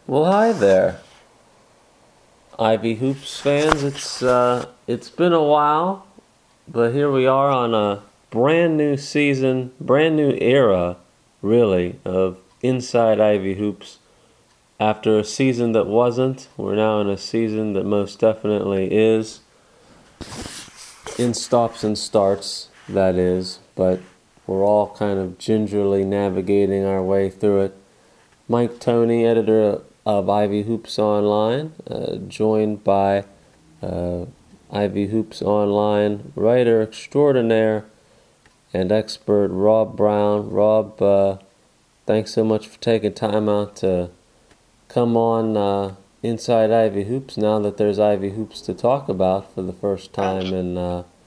Well, hi there, Ivy Hoops fans. It's been a while, but here we are on a brand new season, brand new era, really, of Inside Ivy Hoops. After a season that wasn't, we're now in a season that most definitely is. In stops and starts, that is, but we're all kind of gingerly navigating our way through it. Mike Tony, editor of Ivy Hoops Online, joined by Ivy Hoops Online writer extraordinaire and expert Rob Brown. Rob, thanks so much for taking time out to come on Inside Ivy Hoops now that there's Ivy Hoops to talk about for the first time in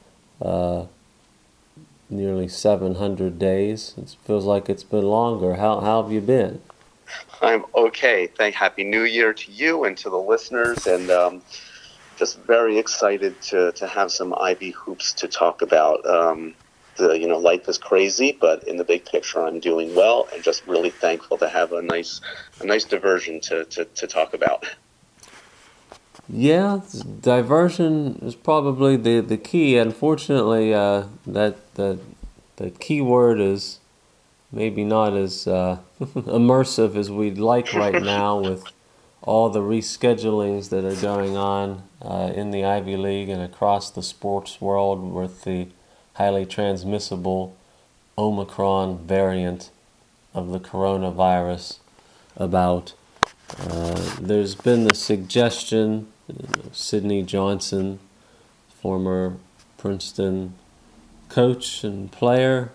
nearly 700 days. It feels like it's been longer. How have you been? I'm okay. Happy New Year to you and to the listeners, and just very excited to have some Ivy hoops to talk about. Life is crazy, but in the big picture, I'm doing well, and just really thankful to have a nice diversion to talk about. Yeah, diversion is probably the key. Unfortunately, that the key word is maybe not as immersive as we'd like right now with all the reschedulings that are going on in the Ivy League and across the sports world with the highly transmissible Omicron variant of the coronavirus about. There's been the suggestion, Sidney Johnson, former Princeton coach and player,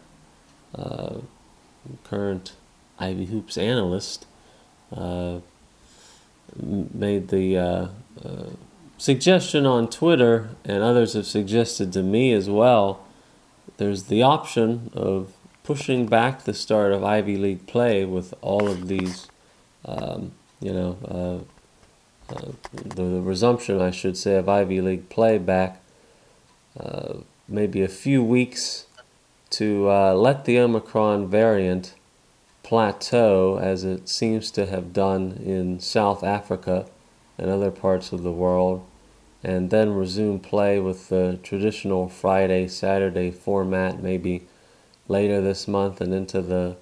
current Ivy Hoops analyst, made the suggestion on Twitter, and others have suggested to me as well. There's the option of pushing back the start of Ivy League play with all of these, the resumption, I should say, of Ivy League play back maybe a few weeks to let the Omicron variant plateau as it seems to have done in South Africa and other parts of the world, and then resume play with the traditional Friday-Saturday format maybe later this month and into the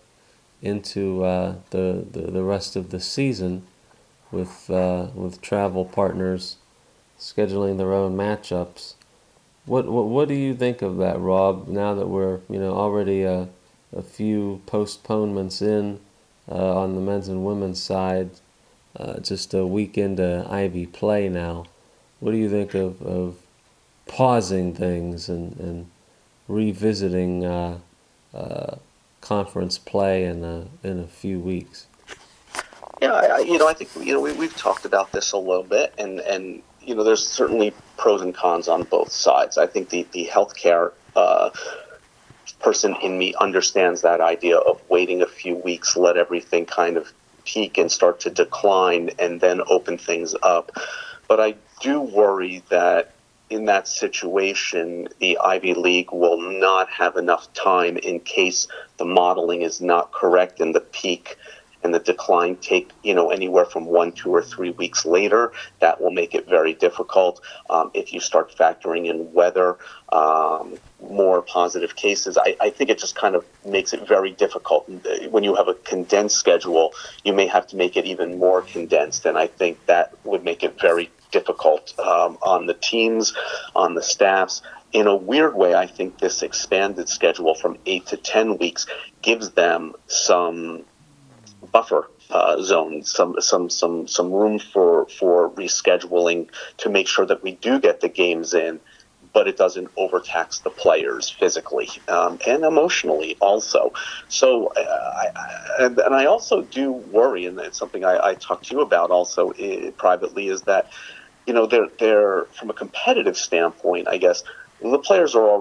rest of the season with travel partners scheduling their own matchups. What do you think of that, Rob? Now that we're already a few postponements in on the men's and women's side, just a week into Ivy play now. What do you think of pausing things and revisiting conference play in a few weeks? Yeah, I think we've talked about this a little bit, and there's certainly pros and cons on both sides. I think the healthcare person in me understands that idea of waiting a few weeks, let everything kind of peak and start to decline, and then open things up. But I do worry that in that situation, the Ivy League will not have enough time in case the modeling is not correct and the peak and the decline take, anywhere from 1, 2, or 3 weeks later. That will make it very difficult. If you start factoring in weather, more positive cases, I think it just kind of makes it very difficult. When you have a condensed schedule, you may have to make it even more condensed, and I think that would make it very difficult on the teams, on the staffs. In a weird way, I think this expanded schedule from 8 to 10 weeks gives them some buffer zone, some room for rescheduling to make sure that we do get the games in, but it doesn't overtax the players physically and emotionally also. So, I also do worry, and it's something I talked to you about also privately, is that they're from a competitive standpoint, I guess the players are already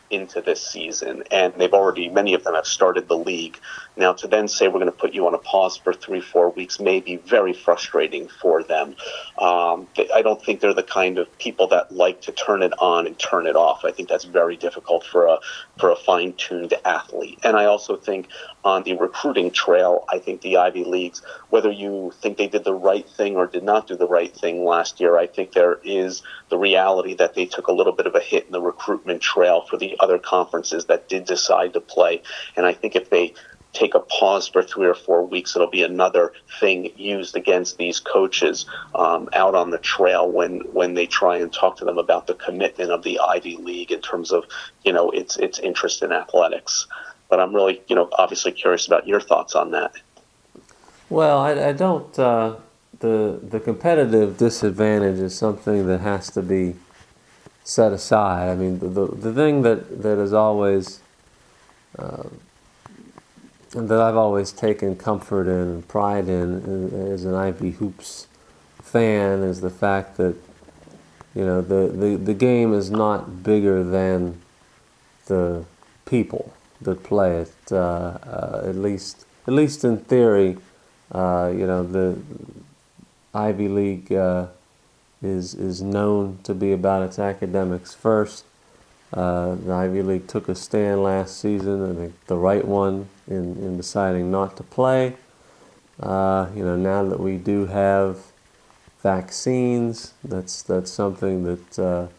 into this season, and many of them have started the league. Now, to then say we're going to put you on a pause for 3-4 weeks may be very frustrating for them. I don't think they're the kind of people that like to turn it on and turn it off. I think that's very difficult for a fine-tuned athlete. And I also think on the recruiting trail, I think the Ivy Leagues, whether you think they did the right thing or did not do the right thing last year, I think there is the reality that they took a little bit of a hit in the recruitment trail for the other conferences that did decide to play. And I think if they take a pause for 3 or 4 weeks, it'll be another thing used against these coaches out on the trail when they try and talk to them about the commitment of the Ivy League in terms of, its interest in athletics. But I'm really, obviously curious about your thoughts on that. Well, I don't. The competitive disadvantage is something that has to be set aside. I mean, the thing that is always that I've always taken comfort in and pride in as an Ivy Hoops fan is the fact that the game is not bigger than the people that play it. At least in theory, the Ivy League is known to be about its academics first. The Ivy League took a stand last season, I think the right one in deciding not to play. Now that we do have vaccines, that's something that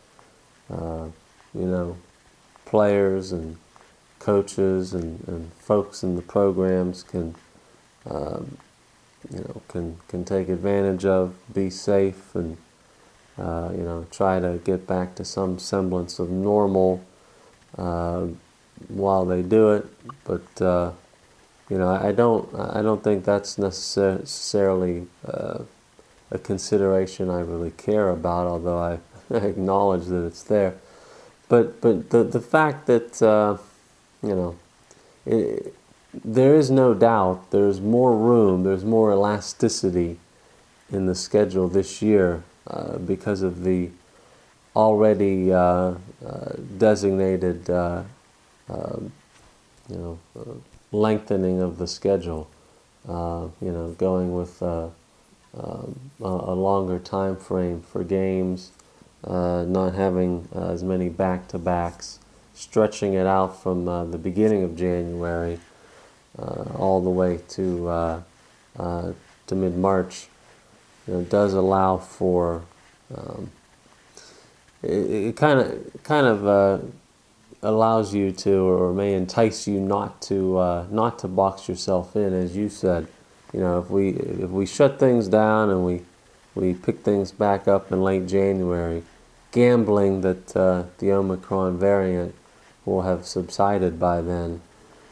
players and coaches and folks in the programs can take advantage of, be safe, and try to get back to some semblance of normal while they do it. But I don't think that's necessarily a consideration I really care about, although I acknowledge that it's there. But the fact that there is no doubt there's more room, there's more elasticity in the schedule this year because of the already designated lengthening of the schedule. Going with a longer time frame for games, not having as many back-to-backs, stretching it out from the beginning of January all the way to mid-March, does allow for it kind of allows you to, or may entice you not to box yourself in, as you said. If we shut things down and we pick things back up in late January, gambling that the Omicron variant will have subsided by then.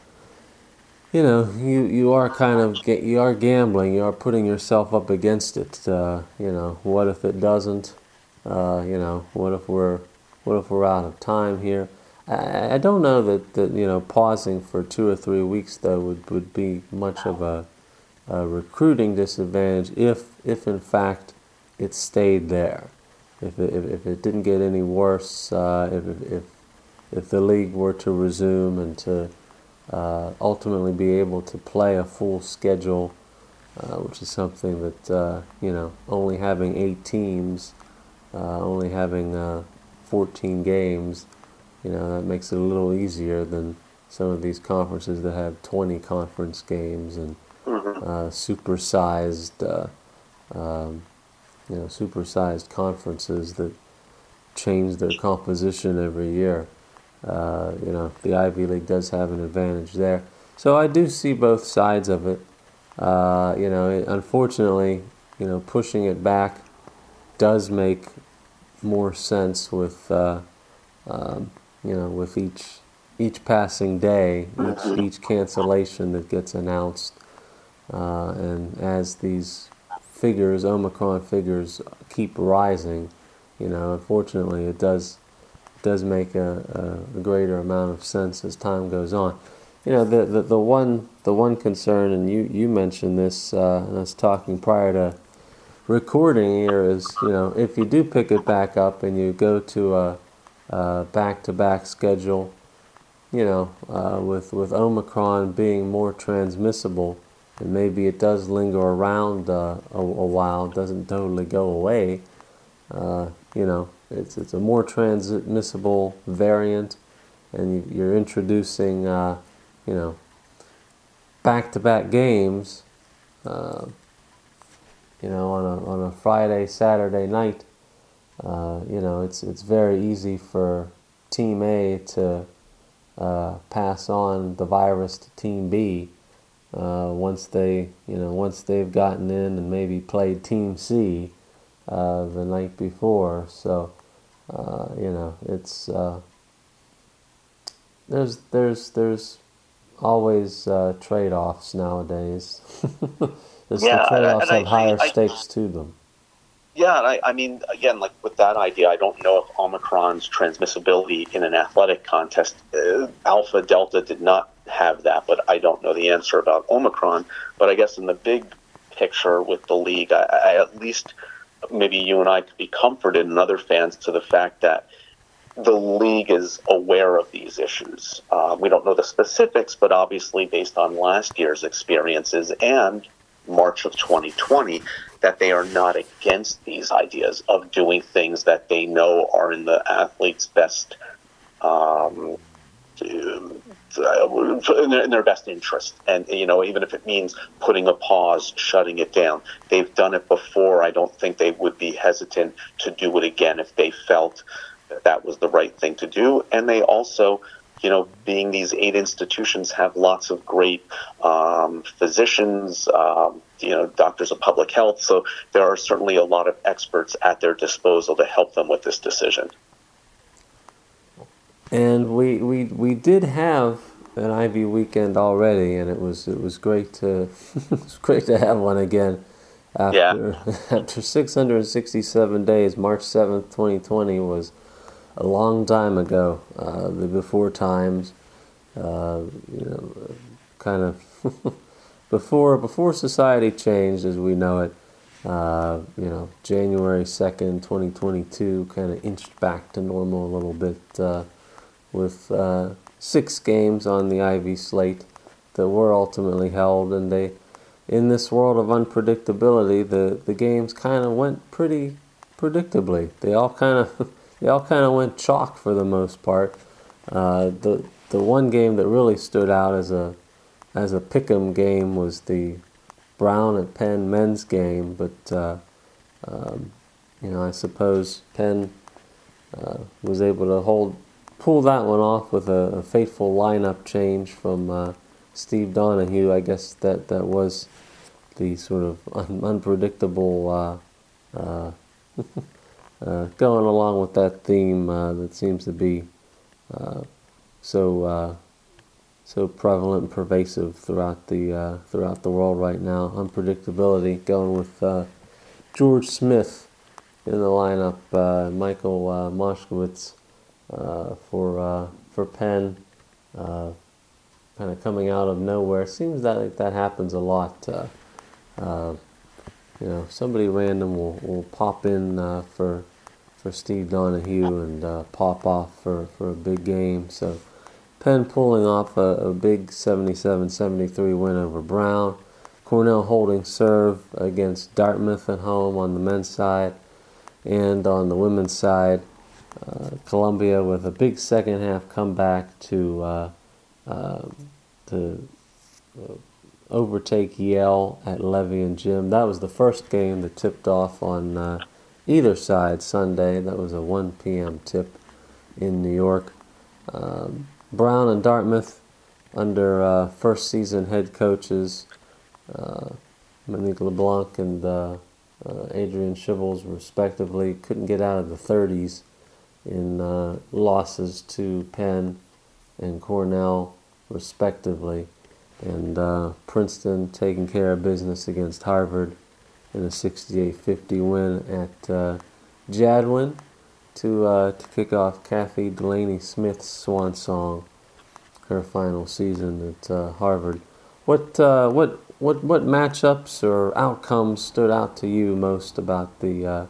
You are gambling. You are putting yourself up against it. What if it doesn't? What if we're out of time here? I don't know that pausing for 2 or 3 weeks though would be much of a recruiting disadvantage if in fact it stayed there. If it didn't get any worse, if the league were to resume and to ultimately be able to play a full schedule, which is something that only having 8 teams, only having 14 games, that makes it a little easier than some of these conferences that have 20 conference games and supersized conferences that change their composition every year. The Ivy League does have an advantage there. So I do see both sides of it. Unfortunately, pushing it back does make more sense with with each passing day, each cancellation that gets announced, and as these Omicron figures, keep rising, unfortunately, it does make a greater amount of sense as time goes on. The one concern, and you mentioned this, and I was talking prior to recording here, is if you do pick it back up and you go to a back-to-back schedule, with Omicron being more transmissible, and maybe it does linger around a while, doesn't totally go away. It's a more transmissible variant, and you're introducing, back-to-back games, on a Friday, Saturday night. It's very easy for Team A to pass on the virus to Team B once they've gotten in and maybe played Team C the night before. So it's there's always trade-offs nowadays. The trade-offs have higher stakes to them. Yeah, and I mean, again, like with that idea, I don't know if Omicron's transmissibility in an athletic contest, Alpha, Delta did not have that, but I don't know the answer about Omicron. But I guess in the big picture with the league, I at least maybe you and I could be comforted, and other fans, to the fact that the league is aware of these issues. We don't know the specifics, but obviously based on last year's experiences and March of 2020, that they are not against these ideas of doing things that they know are in the athlete's best, in their best interest. And, even if it means putting a pause, shutting it down. They've done it before. I don't think they would be hesitant to do it again if they felt that was the right thing to do. And they also, being these 8 institutions, have lots of great physicians, doctors of public health. So there are certainly a lot of experts at their disposal to help them with this decision. And we did have an Ivy weekend already, and it was great to have one again after 667 days. March 7th, 2020 was a long time ago. The before times, kind of before society changed as we know it. January 2nd, 2022 kind of inched back to normal a little bit with 6 games on the Ivy slate that were ultimately held, and in this world of unpredictability, the games kind of went pretty predictably. They all kind of went chalk for the most part. The one game that really stood out as a pick'em game was the Brown at Penn men's game, but I suppose Penn was able to pull that one off with a fateful lineup change from Steve Donahue. I guess that was the sort of unpredictable going along with that theme that seems to be so prevalent and pervasive throughout the world right now. Unpredictability, going with George Smith in the lineup, Michael Moskowitz for Penn, kind of coming out of nowhere. Seems that happens a lot. Somebody random will pop in for Steve Donahue and pop off for a big game. So Penn pulling off a big 77-73 win over Brown. Cornell holding serve against Dartmouth at home on the men's side, and on the women's side, Columbia with a big second half comeback to overtake Yale at Levy and Jim. That was the first game that tipped off on either side Sunday. That was a 1 p.m. tip in New York. Brown and Dartmouth, under first season head coaches Monique LeBlanc and Adrian Schiffels respectively, couldn't get out of the 30s in losses to Penn and Cornell respectively, and Princeton taking care of business against Harvard in a 68-50 win at Jadwin to kick off Kathy Delaney Smith's swan song, her final season at Harvard. What matchups or outcomes stood out to you most about the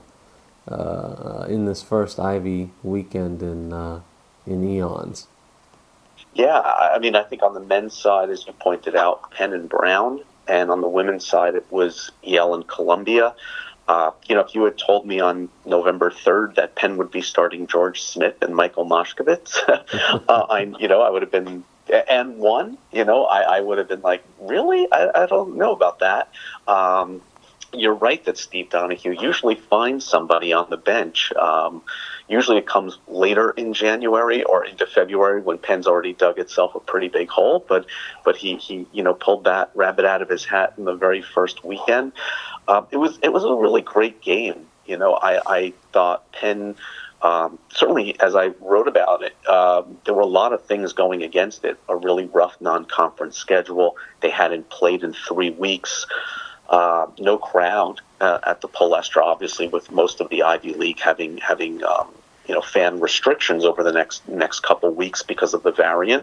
in this first Ivy weekend in eons? Yeah, I mean, I think on the men's side, as you pointed out, Penn and Brown, and on the women's side, it was Yale and Columbia. If you had told me on November 3rd that Penn would be starting George Smith and Michael Moshkevitz, I would have been, and one, I would have been like, really? I don't know about that. You're right that Steve Donahue usually finds somebody on the bench. Usually it comes later in January or into February when Penn's already dug itself a pretty big hole. But he pulled that rabbit out of his hat in the very first weekend. It was a really great game. I thought Penn. Certainly, as I wrote about it, there were a lot of things going against it. A really rough non-conference schedule. They hadn't played in 3 weeks. No crowd at the Palestra, obviously, with most of the Ivy League having fan restrictions over the next couple weeks because of the variant.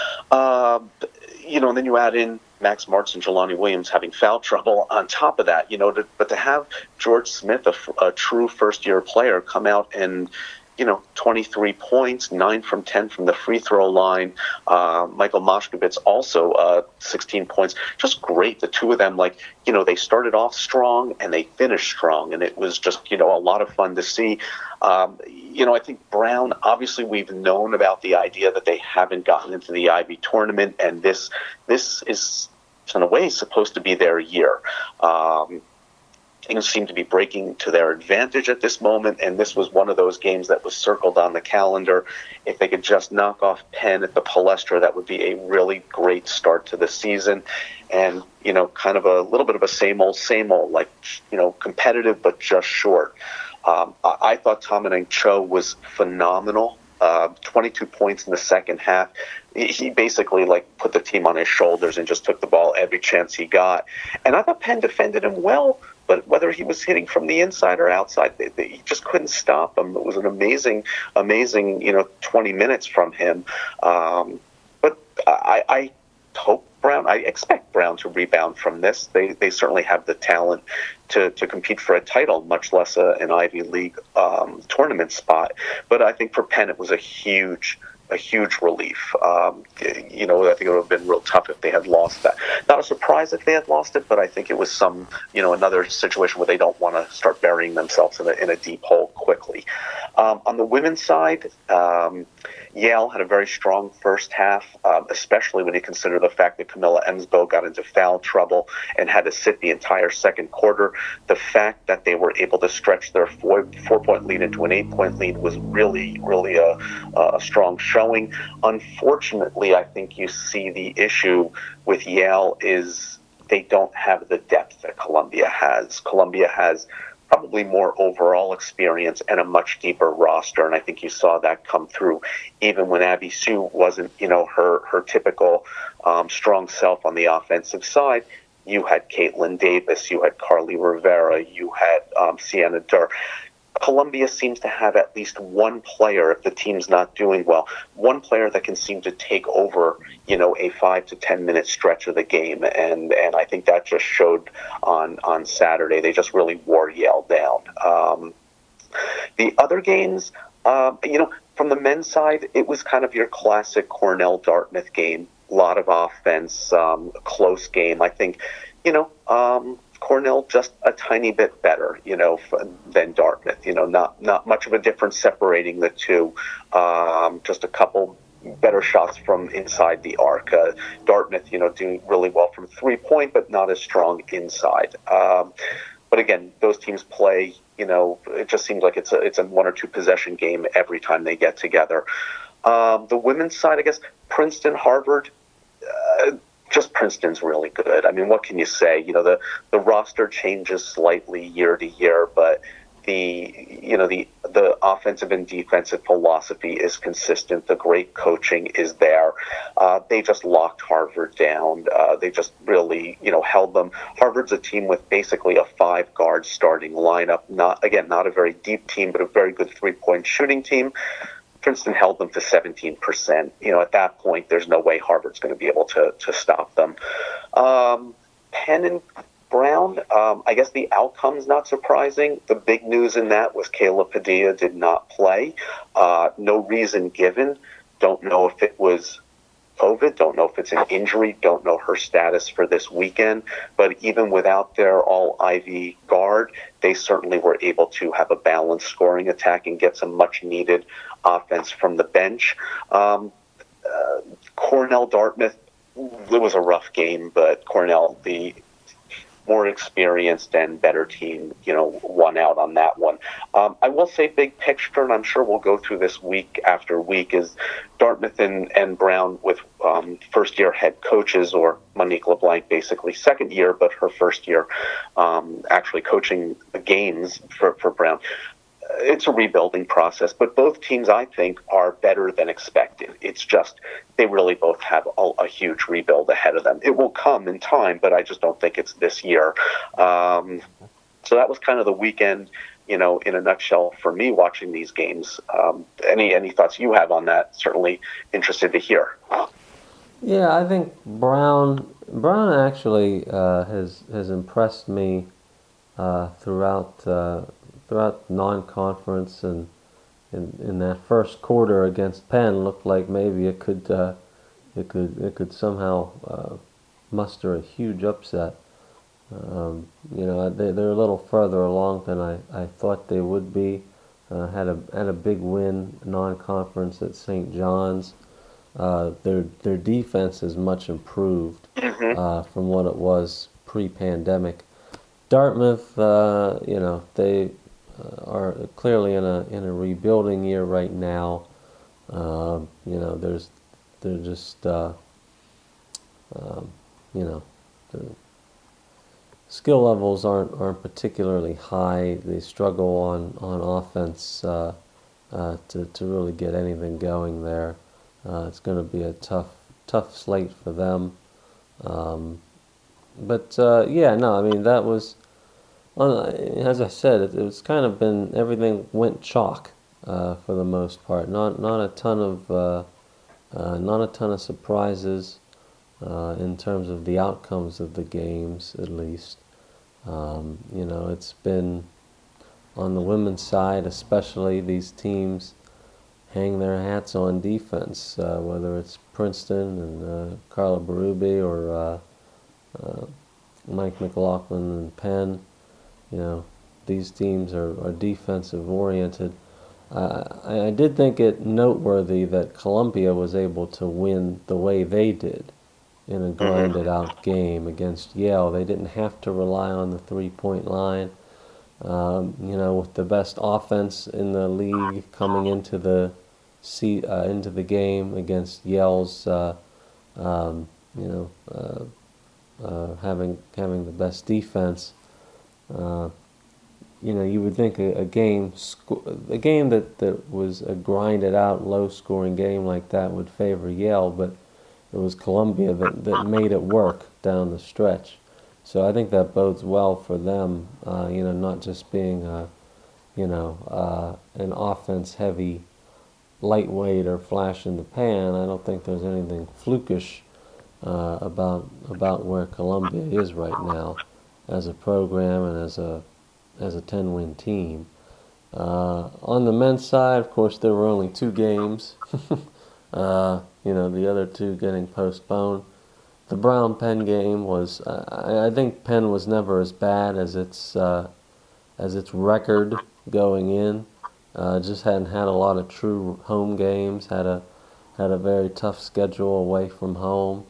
And then you add in Max Martz and Jelani Williams having foul trouble on top of that. But to have George Smith, a true first-year player, come out and 23 points, 9 from 10 from the free throw line. Michael Moshkevitz also 16 points. Just great. The two of them, they started off strong and they finished strong, and it was just, a lot of fun to see. I think Brown, obviously we've known about the idea that they haven't gotten into the Ivy tournament, and this is, in a way, supposed to be their year. Things seem to be breaking to their advantage at this moment, and this was one of those games that was circled on the calendar. If they could just knock off Penn at the Palestra, that would be a really great start to the season. And, kind of a little bit of a same old, competitive but just short. I thought Dominic Cho was phenomenal. 22 points in the second half. He basically put the team on his shoulders and just took the ball every chance he got. And I thought Penn defended him well, but whether he was hitting from the inside or outside, he just couldn't stop him. It was an amazing, 20 minutes from him. But I hope I expect Brown to rebound from this. They certainly have the talent to compete for a title, much less an Ivy League tournament spot. But I think for Penn, it was a huge relief. I think it would have been real tough if they had lost that. Not a surprise if they had lost it, but I think it was another situation where they don't want to start burying themselves in a deep hole quickly. On the women's side, Yale had a very strong first half, especially when you consider the fact that Camilla Emsbo got into foul trouble and had to sit the entire second quarter. The fact that they were able to stretch their 4-point lead into an 8-point lead was really, really a strong showing. Unfortunately, I think you see the issue with Yale is they don't have the depth that Columbia has. Columbia has probably more overall experience and a much deeper roster, and I think you saw that come through even when Abby Sue wasn't, her typical strong self on the offensive side. You had Caitlin Davis, you had Carly Rivera, you had Sienna Durr. Columbia seems to have at least one player, if the team's not doing well, one player that can seem to take over, a 5 to 10 minute stretch of the game. And I think that just showed on Saturday. They just really wore Yale down. The other games, from the men's side, it was kind of your classic Cornell-Dartmouth game. A lot of offense, close game. I think, Cornell just a tiny bit better, than Dartmouth. Not much of a difference separating the two. Just a couple better shots from inside the arc. Dartmouth, doing really well from 3-point, but not as strong inside. But again, those teams play. It just seems like it's a 1 or 2 possession game every time they get together. The women's side, I guess, Princeton, Harvard. Just Princeton's really good. I mean, what can you say? The roster changes slightly year to year, but the offensive and defensive philosophy is consistent. The great coaching is there. They just locked Harvard down. They just really, held them. Harvard's a team with basically a 5-guard starting lineup. Not a very deep team, but a very good 3-point shooting team. Princeton held them to 17%. At that point, there's no way Harvard's going to be able to stop them. Penn and Brown, I guess the outcome's not surprising. The big news in that was Kayla Padilla did not play. No reason given. Don't know if it was COVID. Don't know if it's an injury. Don't know her status for this weekend. But even without their all-Ivy guard, they certainly were able to have a balanced scoring attack and get some much-needed offense from the bench. Cornell Dartmouth, it was a rough game, but Cornell, the more experienced and better team, won out on that one. I will say big picture, and I'm sure we'll go through this week after week, is Dartmouth and Brown with first-year head coaches, or Monique LeBlanc basically second year, but her first year actually coaching the games for Brown. It's a rebuilding process, but both teams, I think, are better than expected. It's just they really both have a huge rebuild ahead of them. It will come in time, but I just don't think it's this year. So that was kind of the weekend, in a nutshell for me watching these games. Any thoughts you have on that? Certainly interested to hear. Yeah, I think Brown actually has impressed me throughout non-conference, and in that first quarter against Penn looked like maybe it could somehow muster a huge upset. They're a little further along than I thought they would be. Had a big win non-conference at St. John's. Their defense is much improved from what it was pre-pandemic. Dartmouth, they are clearly in a rebuilding year right now. They're just the skill levels aren't particularly high. They struggle on offense to really get anything going there. It's going to be a tough slate for them. That was, as I said, it was kind of been, everything went chalk for the most part. Not a ton of surprises in terms of the outcomes of the games, at least. It's been on the women's side, especially, these teams hang their hats on defense, whether it's Princeton and Carla Berube or Mike McLaughlin and Penn. These teams are defensive oriented. I did think it noteworthy that Columbia was able to win the way they did in a grinded out game against Yale. They didn't have to rely on the 3-point line. With the best offense in the league coming into the game against Yale's, having the best defense. You would think a game that was a grinded out, low scoring game like that would favor Yale, but it was Columbia that made it work down the stretch. So I think that bodes well for them. Not just being an offense heavy lightweight or flash in the pan. I don't think there's anything flukish about where Columbia is right now as a program and as a 10-win team. On the men's side, of course, there were only 2 games. The other 2 getting postponed. The Brown-Penn game was, I think Penn was never as bad as its record going in. Just hadn't had a lot of true home games. Had a very tough schedule away from home.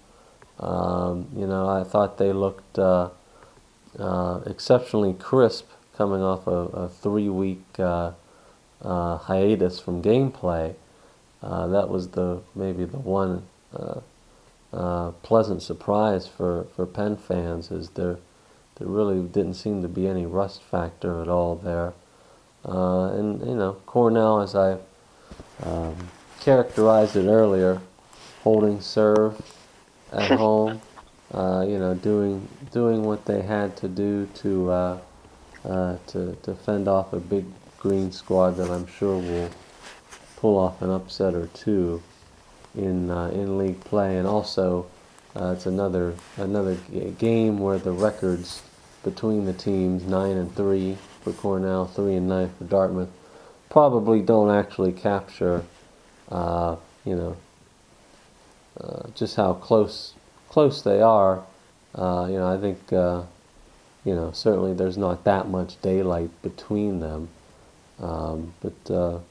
I thought they looked exceptionally crisp coming off a 3-week hiatus from gameplay. That was maybe the one pleasant surprise for Penn fans, is there really didn't seem to be any rust factor at all there. Cornell, as I characterized it earlier, holding serve at home, doing what they had to do to fend off a big green squad that I'm sure will pull off an upset or 2 in league play. And also, it's another game where the records between the teams, 9-3 for Cornell, 3-9 for Dartmouth, probably don't actually capture just how close they are. I think certainly there's not that much daylight between them. But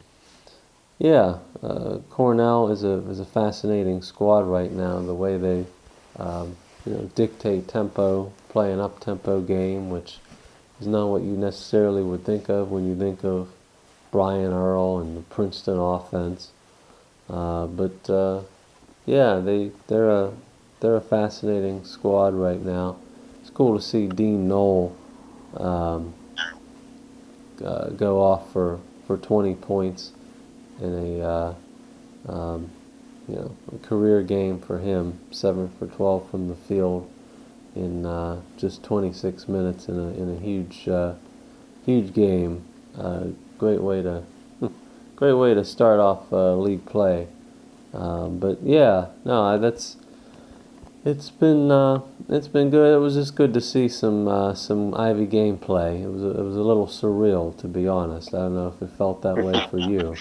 Cornell is a fascinating squad right now. The way they dictate tempo, play an up-tempo game, which is not what you necessarily would think of when you think of Brian Earl and the Princeton offense. They're a fascinating squad right now. It's cool to see Dean Knoll go off for 20 points in a career game for him, 7 for 12 from the field in just 26 minutes in a huge game. Great way to start off league play. It's been good. It was just good to see some Ivy gameplay. It was a little surreal, to be honest. I don't know if it felt that way for you.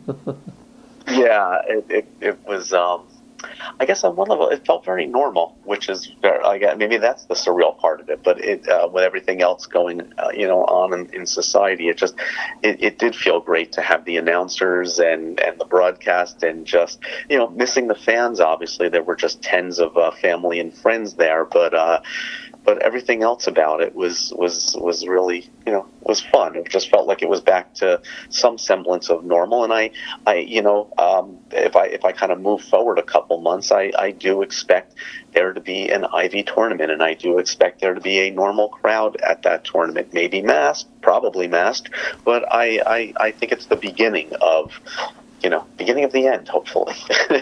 Yeah, it was. I guess on one level, it felt very normal, which is maybe that's the surreal part of it. But with everything else going, on in society, it did feel great to have the announcers and the broadcast, and just missing the fans. Obviously, there were just tens of family and friends there, but everything else about it was really was fun. It just felt like it was back to some semblance of normal. And if I kind of move forward a couple months, I do expect there to be an Ivy tournament, and I do expect there to be a normal crowd at that tournament. Maybe masked, probably masked, but I think it's the beginning of the end, hopefully,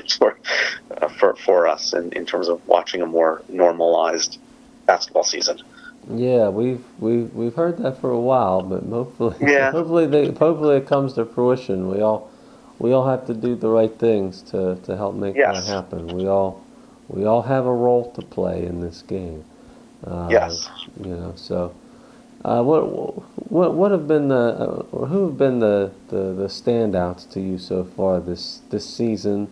for us in terms of watching a more normalized basketball season. Yeah, we've heard that for a while, but hopefully, hopefully it comes to fruition. We all have to do the right things to help make that happen. We all have a role to play in this game. Yes. So what have been who have been the standouts to you so far this season?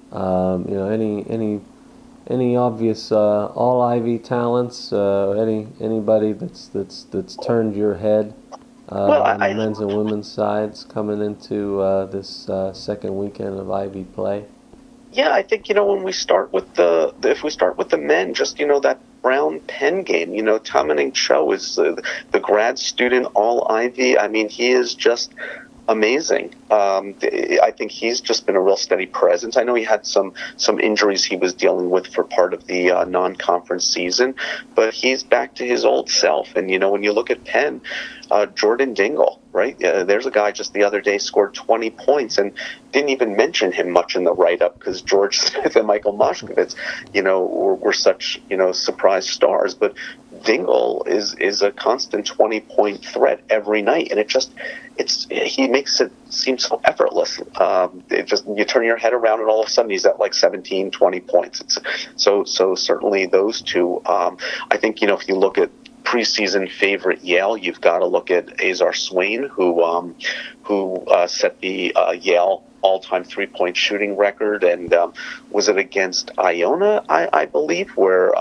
Any obvious all Ivy talents? Anybody that's turned your head on the men's and women's sides coming into this second weekend of Ivy play? Yeah, I think when we start with if we start with the men, just that Brown Penn game. Tamaning Cho is the grad student all Ivy. I mean, he is just amazing. I think he's just been a real steady presence. I know he had some injuries he was dealing with for part of the non-conference season, but he's back to his old self. And when you look at Penn, Jordan Dingle, right? There's a guy just the other day scored 20 points and didn't even mention him much in the write-up because George Smith and Michael Moshkovitz, were such surprise stars. But Dingle is a constant 20-point threat every night, and he makes it seem so effortless. You turn your head around and all of a sudden he's at like 17, 20 points. So certainly those two. I think if you look at preseason favorite Yale, you've got to look at Azar Swain, who set the Yale all-time three-point shooting record, and was it against Iona, I believe, where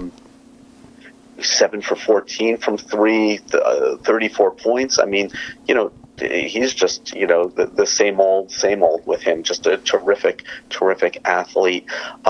7 for 14 from three, 34 points. I mean, he's just, the same old with him. Just a terrific athlete.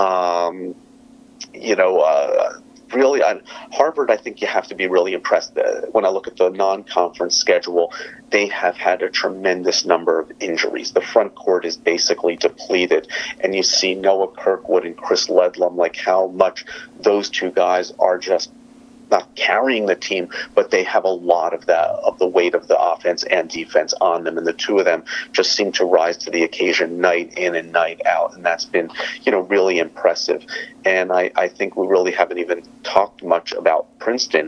Really, on Harvard, I think you have to be really impressed. When I look at the non-conference schedule, they have had a tremendous number of injuries. The front court is basically depleted, and you see Noah Kirkwood and Chris Ledlum, like how much those two guys are just not carrying the team, but they have a lot of the weight of the offense and defense on them, and the two of them just seem to rise to the occasion night in and night out, and that's been really impressive. And I think we really haven't even talked much about Princeton,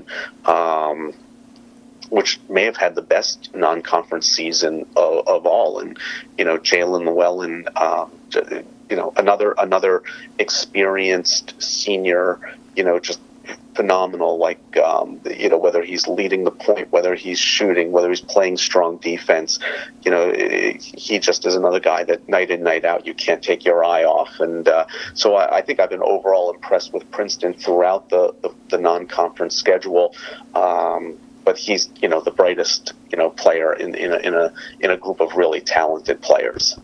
which may have had the best non-conference season of all, and Jalen Llewellyn, another experienced senior, just phenomenal. Like whether he's leading the point, whether he's shooting, whether he's playing strong defense, he just is another guy that night in, night out, you can't take your eye off. And so I think I've been overall impressed with Princeton throughout the non-conference schedule. But he's the brightest player in a group of really talented players.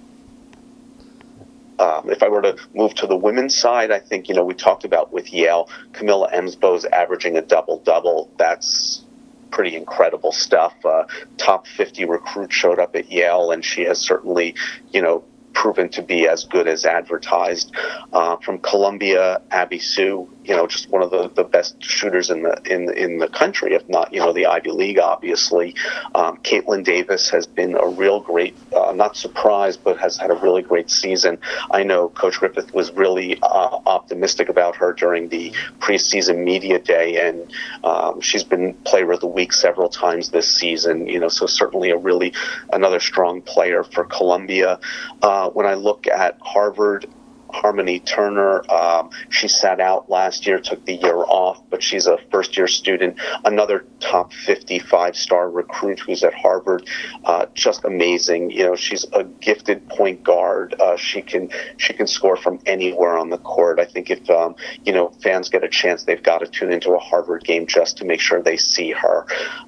If I were to move to the women's side, I think, we talked about with Yale, Camilla Emsbo's averaging a double-double. That's pretty incredible stuff. Top 50 recruit showed up at Yale, and she has certainly, proven to be as good as advertised. From Columbia, Abby Sue, just one of the best shooters in the country, if not the Ivy League, obviously. Caitlin Davis has been a real great, not surprised, but has had a really great season. I know Coach Griffith was really optimistic about her during the preseason media day, and she's been Player of the Week several times this season. So certainly another strong player for Columbia. When I look at Harvard, Harmony Turner, she sat out last year, took the year off, but she's a first-year student, another top 55-star recruit who's at Harvard. Just amazing. She's a gifted point guard. She can score from anywhere on the court. I think if fans get a chance, they've got to tune into a Harvard game just to make sure they see her.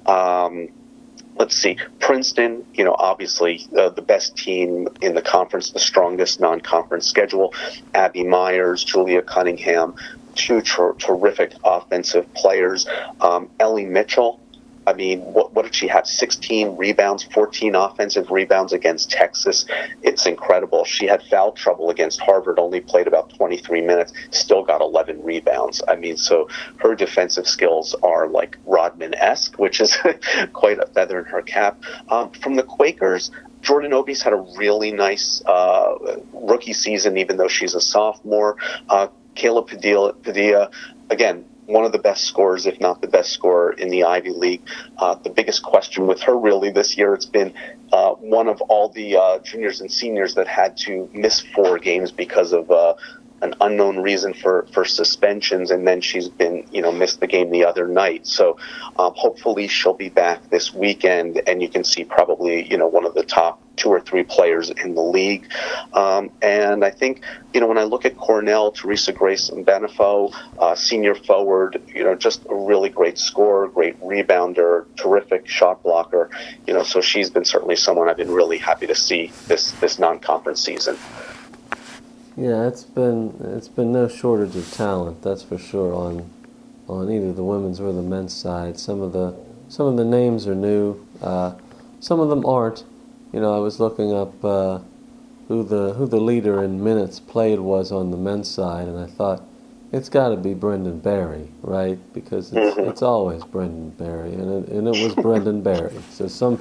Let's see, Princeton, obviously the best team in the conference, the strongest non-conference schedule. Abby Myers, Julia Cunningham, two terrific offensive players. Ellie Mitchell, what did she have? 16 rebounds, 14 offensive rebounds against Texas. It's incredible. She had foul trouble against Harvard, only played about 23 minutes, still got 11 rebounds. So her defensive skills are like Rodman-esque, which is quite a feather in her cap. From the Quakers, Jordan Obie's had a really nice rookie season, even though she's a sophomore. Kayla Padilla, again, one of the best scorers, if not the best scorer in the Ivy League. The biggest question with her really this year, it's been one of all the juniors and seniors that had to miss 4 games because of an unknown reason for suspensions, and then she's been, missed the game the other night. So hopefully she'll be back this weekend, and you can see probably, one of the top 2 or 3 players in the league. And I think, when I look at Cornell, Teresa Grace and Benefo, senior forward, just a really great scorer, great rebounder, terrific shot blocker, so she's been certainly someone I've been really happy to see this non-conference season. Yeah, it's been no shortage of talent, that's for sure, on either the women's or the men's side. Some of the names are new, some of them aren't. I was looking up who the leader in minutes played was on the men's side, and I thought it's got to be Brendan Barry, right? Because it's always Brendan Barry, and it was Brendan Barry. So some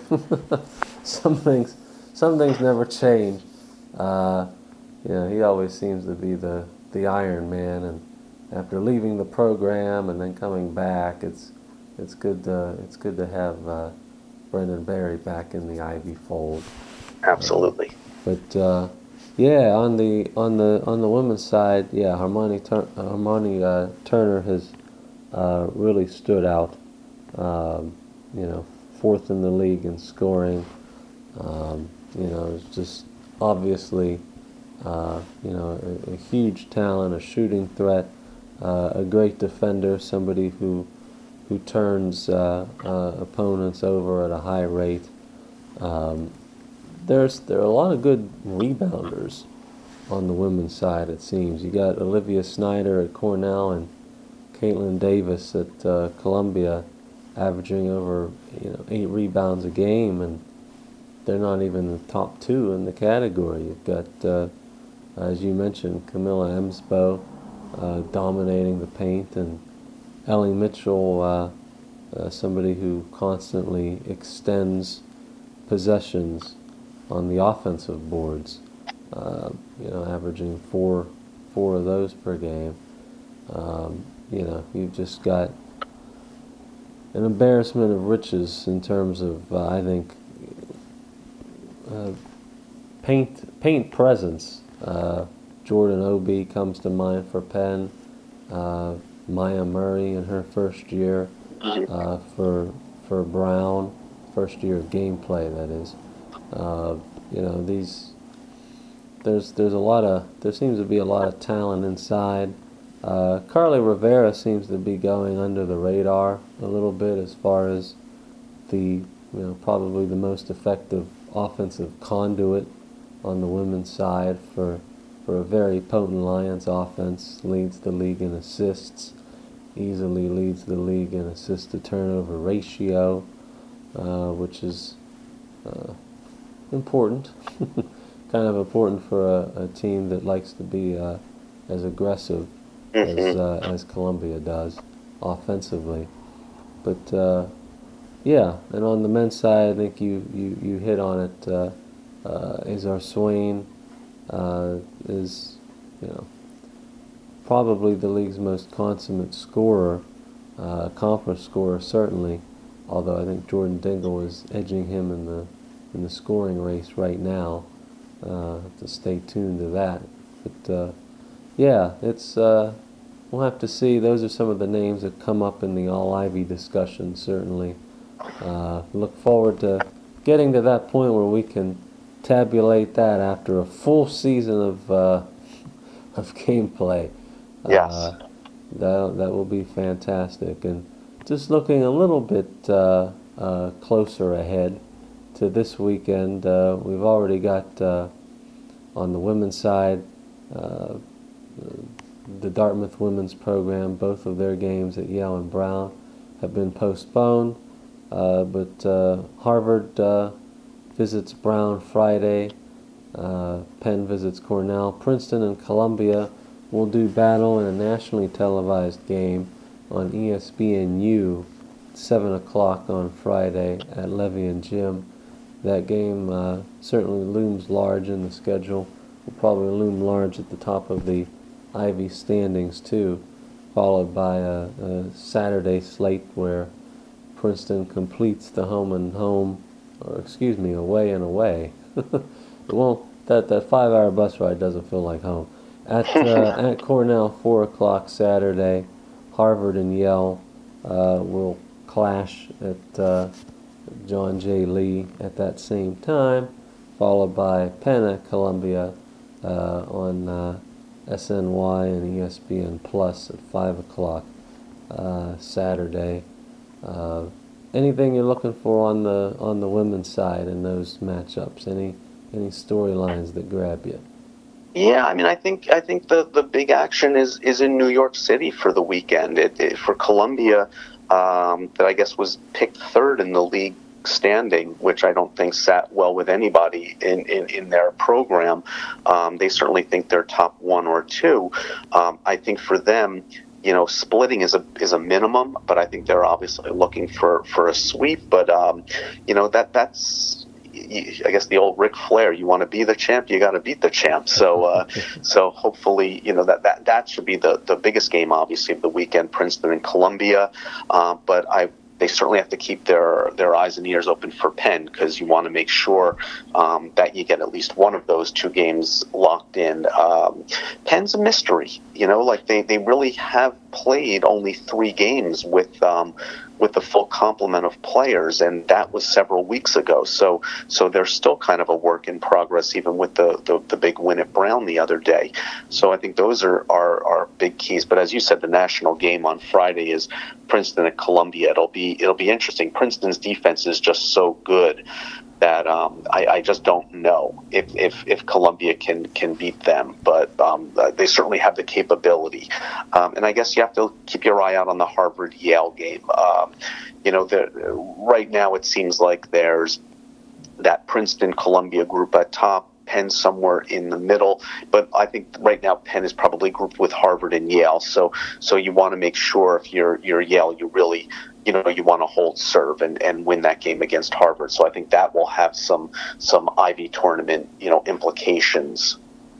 things never change. He always seems to be the Iron Man, and after leaving the program and then coming back, it's good to have Brendan Barry back in the Ivy fold. Absolutely. But on the women's side, Harmony Turner has really stood out. 4th in the league in scoring. It's just obviously a huge talent, a shooting threat, a great defender, somebody who turns opponents over at a high rate. There are a lot of good rebounders on the women's side, it seems. You got Olivia Snyder at Cornell and Caitlin Davis at Columbia, averaging over 8 rebounds a game, and they're not even the top 2 in the category. You've got, as you mentioned, Camilla Emsbo dominating the paint, and Ellie Mitchell, somebody who constantly extends possessions on the offensive boards, averaging four of those per game. You've just got an embarrassment of riches in terms of, I think, paint presence. Jordan Obie comes to mind for Penn. Maya Murray in her first year Mhm. for Brown, first year of gameplay, that is. Uh, you know, there seems to be a lot of talent inside. Carly Rivera seems to be going under the radar a little bit as far as probably the most effective offensive conduit on the women's side for a very potent Lions offense. Leads the league in assists, easily leads the league in assist to turnover ratio, which is important. Kind of important for a team that likes to be as aggressive Mhm. as Columbia does offensively. But yeah, and on the men's side, I think you hit on it. Azar Swain is, you know, probably the league's most consummate scorer, accomplished scorer certainly. Although I think Jordan Dingle is edging him in the scoring race right now. To stay tuned to that. But yeah, it's we'll have to see. Those are some of the names that come up in the All Ivy discussion. Certainly, look forward to getting to that point where we can tabulate that after a full season of gameplay. Yes. That will be fantastic. And just looking a little bit closer ahead to this weekend, we've already got on the women's side uh, the Dartmouth women's program. Both of their games at Yale and Brown have been postponed, but Harvard visits Brown Friday. Penn visits Cornell. Princeton and Columbia will do battle in a nationally televised game on ESPNU, 7 o'clock on Friday at Levy and Jim. That game certainly looms large in the schedule. Will probably loom large at the top of the Ivy standings too, followed by a Saturday slate where Princeton completes the home and home, or excuse me, away and away. It won't. That 5-hour bus ride doesn't feel like home. At Cornell, 4 o'clock Saturday. Harvard and Yale will clash at John J. Lee at that same time, followed by Penn at Columbia on SNY and ESPN Plus at 5 o'clock Saturday. Uh, Anything you're looking for on the women's side in those matchups? Any storylines that grab you? Yeah, I mean, I think the big action is in New York City for the weekend. For Columbia, that I guess was picked third in the league standing, which I don't think sat well with anybody in their program. They certainly think they're top one or two. I think for them, splitting is a minimum, but I think they're obviously looking for a sweep. But that's. I guess the old Ric Flair, you want to be the champ, you got to beat the champ. So hopefully, that should be the biggest game, obviously, of the weekend, Princeton and Columbia. But they certainly have to keep their eyes and ears open for Penn, because you want to make sure that you get at least one of those two games locked in. Penn's a mystery, like they really have played only 3 games with the full complement of players, and that was several weeks ago. So they're still kind of a work in progress, even with the big win at Brown the other day. So I think those are big keys. But as you said, the national game on Friday is Princeton at Columbia. It'll be interesting. Princeton's defense is just so good that I just don't know if Columbia can beat them, but they certainly have the capability. And I guess you have to keep your eye out on the Harvard-Yale game. Right now it seems like there's that Princeton-Columbia group at top, Penn somewhere in the middle, but I think right now Penn is probably grouped with Harvard and Yale. So you want to make sure if you're Yale, you really you want to hold serve and win that game against Harvard. So I think that will have some Ivy tournament implications.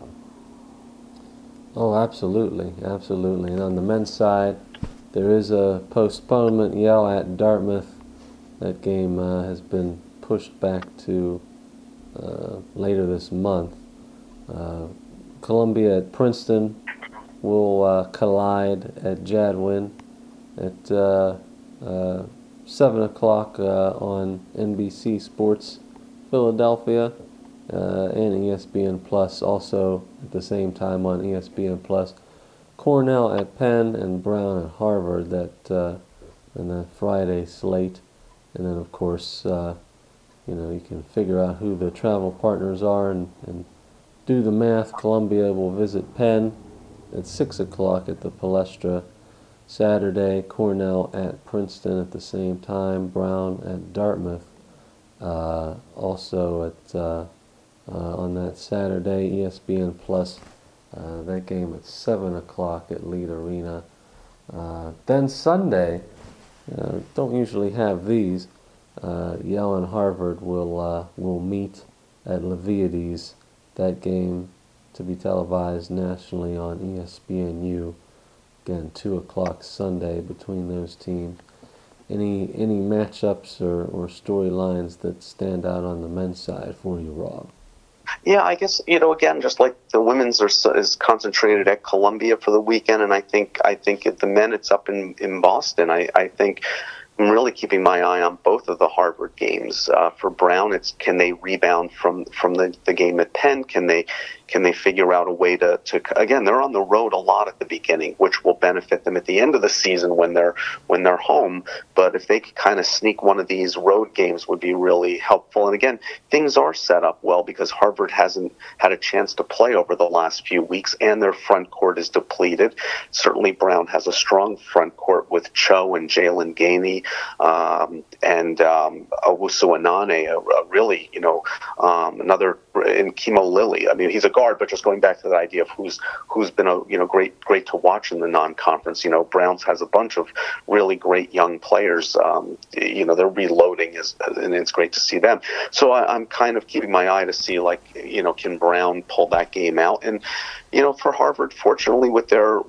Oh, absolutely, absolutely. And on the men's side, there is a postponement. Yale at Dartmouth. That game has been pushed back to later this month. Columbia at Princeton. will collide at Jadwin at 7 o'clock on NBC Sports Philadelphia and ESPN Plus also at the same time on ESPN Plus. Cornell at Penn and Brown at Harvard that in the Friday slate. And then, of course, you can figure out who the travel partners are and do the math. Columbia will visit Penn at 6 o'clock at the Palestra. Saturday, Cornell at Princeton at the same time. Brown at Dartmouth. Also at on that Saturday, ESPN Plus. That game at 7 o'clock at Lead Arena. Then Sunday, don't usually have these. Yale and Harvard will meet at Leviades. That game to be televised nationally on ESPNU. Again, 2 o'clock Sunday between those teams. Any matchups or storylines that stand out on the men's side for you, Rob? Yeah, I guess, again, just like the women's is concentrated at Columbia for the weekend, and I think at the men it's up in Boston. I think I'm really keeping my eye on both of the Harvard games. For Brown, it's can they rebound from the game at Penn? Can they figure out a way to again, they're on the road a lot at the beginning, which will benefit them at the end of the season when they're home. But if they could kind of sneak one of these road games, would be really helpful. And again, things are set up well because Harvard hasn't had a chance to play over the last few weeks, and their front court is depleted. Certainly, Brown has a strong front court with Cho and Jalen Gainey and Owusu Anane, really, another in Kimo Lilly. I mean, he's a guard, but just going back to that idea of who's been great to watch in the non-conference. Browns has a bunch of really great young players. They're reloading, and it's great to see them. So I'm kind of keeping my eye to see, can Brown pull that game out? And for Harvard, fortunately, with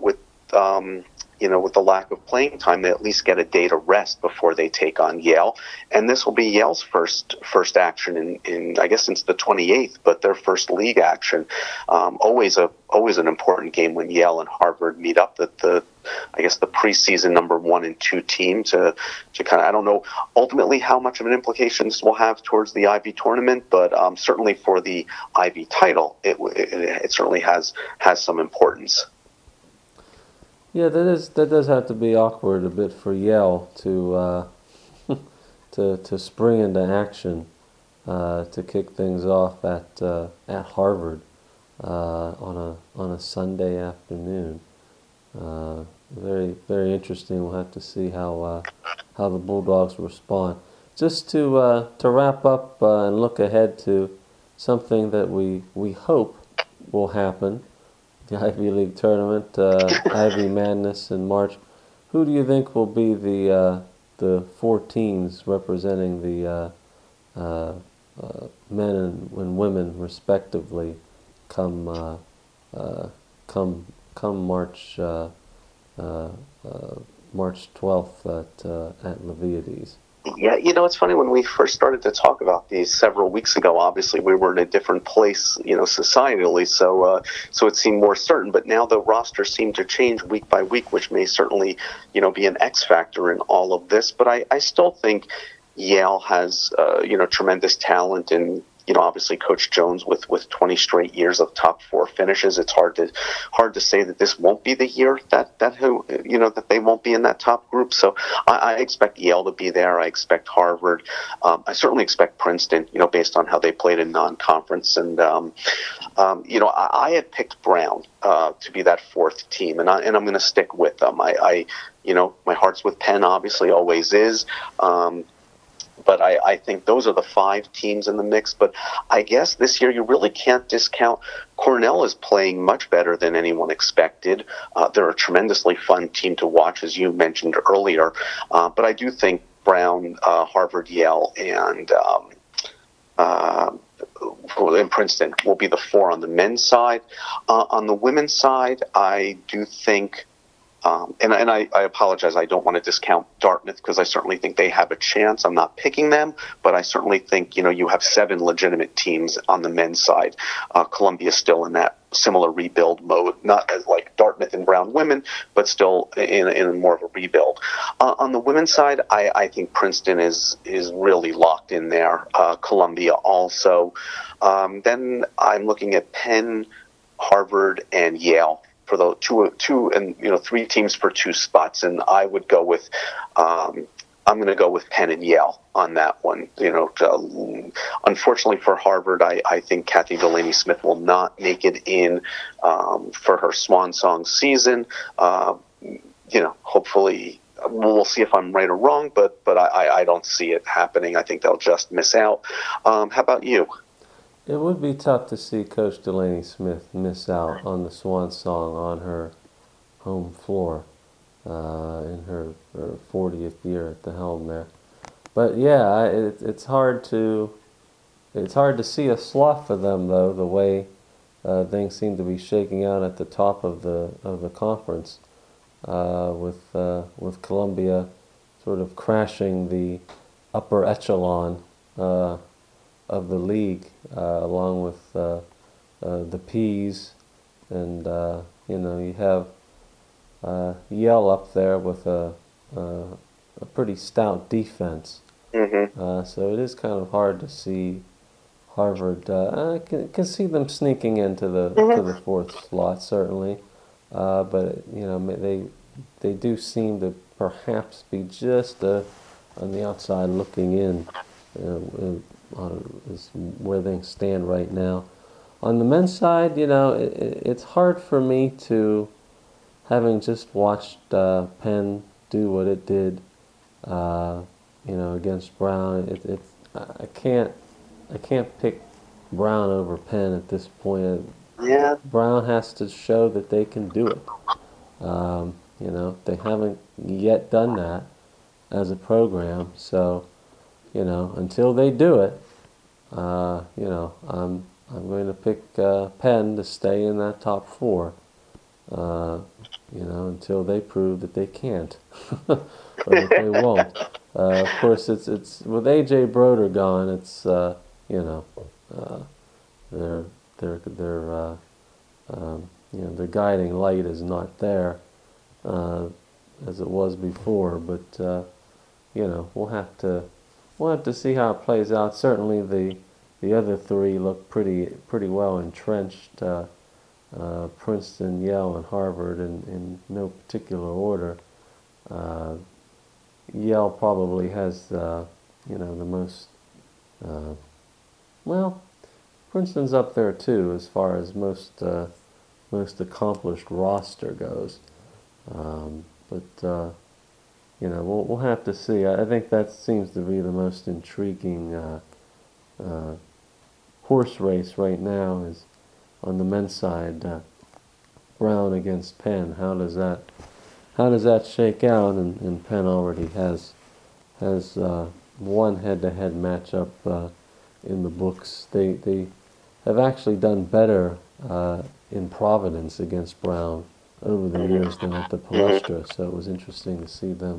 the lack of playing time, they at least get a day to rest before they take on Yale. And this will be Yale's first action in I guess since the 28th, but their first league action. Always an important game when Yale and Harvard meet up. The preseason number 1 and 2 team to kind of, I don't know ultimately how much of an implication this will have towards the Ivy tournament, but certainly for the Ivy title, it certainly has some importance. Yeah, that does have to be awkward a bit for Yale to to spring into action to kick things off at Harvard on a Sunday afternoon. Very very interesting. We'll have to see how the Bulldogs respond. Just to wrap up and look ahead to something that we hope will happen. The Ivy League tournament, Ivy Madness in March. Who do you think will be the 4 teams representing the men and women respectively come March March 12th at Leviades? Yeah, it's funny, when we first started to talk about these several weeks ago, obviously we were in a different place, societally, so it seemed more certain. But now the rosters seem to change week by week, which may certainly, be an X factor in all of this. But I still think Yale has, tremendous talent, and obviously Coach Jones with 20 straight years of top 4 finishes. It's hard to say that this won't be the year that they won't be in that top group. So I expect Yale to be there. I expect Harvard. I certainly expect Princeton, based on how they played in non-conference. And I had picked Brown to be that 4th team, and I'm going to stick with them. My heart's with Penn, obviously, always is. But I think those are the 5 teams in the mix. But I guess this year you really can't discount. Cornell is playing much better than anyone expected. They're a tremendously fun team to watch, as you mentioned earlier. But I do think Brown, Harvard, Yale, and Princeton will be the 4 on the men's side. On the women's side, I do think I apologize. I don't want to discount Dartmouth because I certainly think they have a chance. I'm not picking them, but I certainly think, you have 7 legitimate teams on the men's side. Columbia's still in that similar rebuild mode, not as like Dartmouth and Brown women, but still in more of a rebuild. On the women's side, I think Princeton is really locked in there. Columbia also. Then I'm looking at Penn, Harvard, and Yale for the two and 3 teams for 2 spots, and I would go with I'm going to go with Penn and Yale on that one. Unfortunately for Harvard, I think Kathy Delaney-Smith will not make it in for her swan song season. Hopefully we'll see if I'm right or wrong, but I don't see it happening. I think they'll just miss out. How about you? It would be tough to see Coach Delaney-Smith miss out on the swan song on her home floor in her 40th year at the helm there. But yeah, it's hard to see a slot for them though. The way things seem to be shaking out at the top of the conference, with Columbia sort of crashing the upper echelon of the league, along with the Peas, and you have Yale up there with a pretty stout defense. Mm-hmm. So it is kind of hard to see Harvard. I can see them sneaking into the to the 4th slot certainly, but they do seem to perhaps be just on the outside looking in. Is where things stand right now. On the men's side, it's hard for me to, having just watched Penn do what it did, against Brown. I can't pick Brown over Penn at this point. Yeah. Brown has to show that they can do it. They haven't yet done that as a program, so. Until they do it, I'm going to pick Penn to stay in that top 4. Until they prove that they can't, or that they won't. Of course, it's with AJ Broder gone. It's their guiding light is not there as it was before. But we'll have to see how it plays out. Certainly, the other 3 look pretty well entrenched. Princeton, Yale, and Harvard in no particular order. Yale probably has the most. Princeton's up there too as far as most accomplished roster goes. But we'll have to see. I think that seems to be the most intriguing horse race right now is on the men's side. Brown against Penn. How does that shake out? And Penn already has one head-to-head matchup in the books. They have actually done better in Providence against Brown over the years than at the Palestra, so it was interesting to see them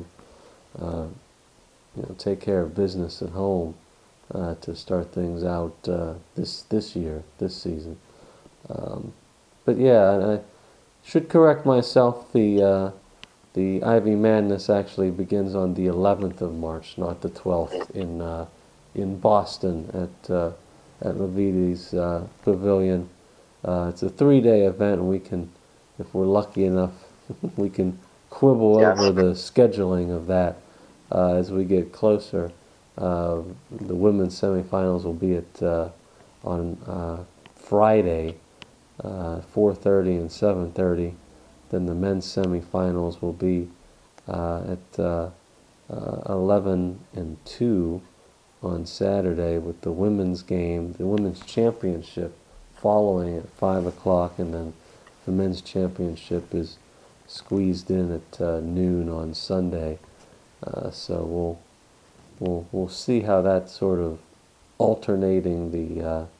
take care of business at home to start things out this season. But yeah, I should correct myself. The Ivy Madness actually begins on the 11th of March, not the 12th, in Boston at Levites Pavilion. It's a 3-day event, and we can, if we're lucky enough, we can quibble over the scheduling of that as we get closer. The women's semifinals will be on Friday, 4:30 and 7:30. Then the men's semifinals will be at 11 and 2 on Saturday, with the women's game, the women's championship, following at 5 o'clock, and then the men's championship is squeezed in at noon on Sunday. So we'll see how that sort of alternating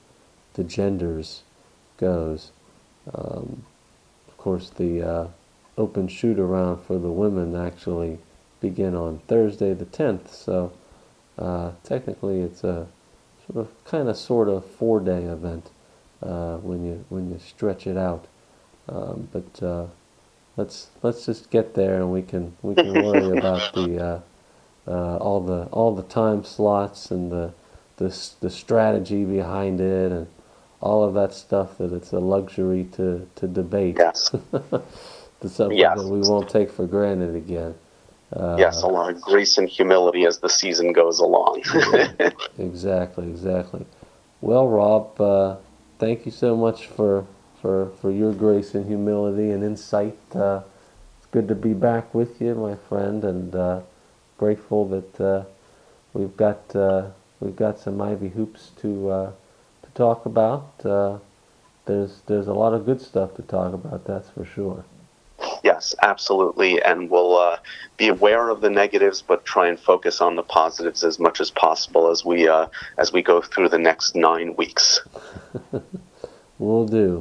the genders goes. Of course, the open shoot around for the women actually begin on Thursday the 10th. So technically, it's a sort of 4-day event when you stretch it out. But let's just get there, and we can worry about the all the time slots and the strategy behind it and all of that stuff that it's a luxury to debate. Yes. It's something Yes. that we won't take for granted again. Yes, a lot of grace and humility as the season goes along. Exactly. Well, Rob, thank you so much for your grace and humility and insight. It's good to be back with you, my friend, and grateful that we've got some Ivy hoops to talk about. There's a lot of good stuff to talk about, that's for sure. Yes, absolutely, and we'll be aware of the negatives, but try and focus on the positives as much as possible as we go through the next 9 weeks. We'll do.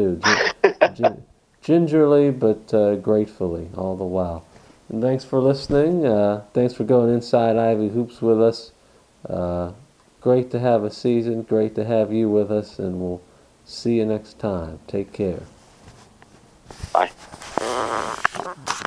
Gingerly, but gratefully, all the while. And thanks for listening. Thanks for going inside Ivy Hoops with us. Great to have a season. Great to have you with us, and we'll see you next time. Take care. Bye.